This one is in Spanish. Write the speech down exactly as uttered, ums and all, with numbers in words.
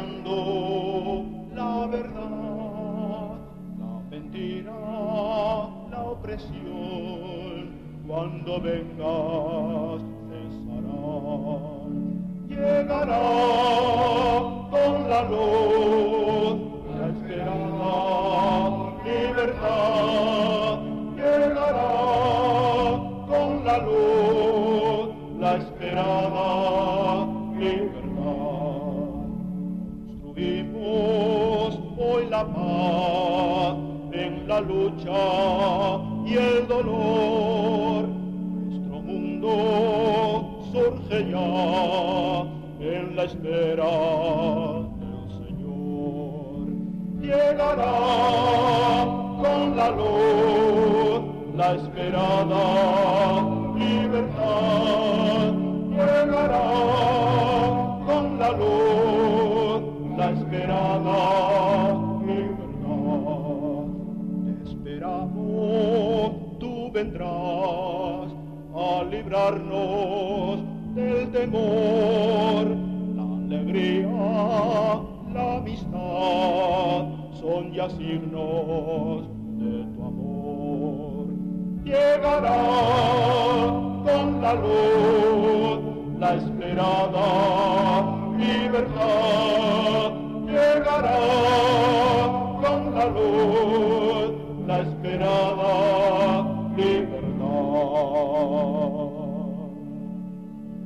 peleando la verdad, la mentira, la opresión. Cuando vengas cesarán. Llegará con la luz la esperada libertad. Llegará con la luz la esperada libertad. Construimos hoy la paz en la lucha y el dolor. Nuestro mundo surge ya en la espera del Señor. Llegará con la luz la esperada libertad. Llegará con la luz la esperada libertad. Te esperamos, tú vendrás a librarnos del temor. La alegría, la amistad son ya signos de tu amor. Llegará con la luz la esperada libertad. Llegará con la luz la esperada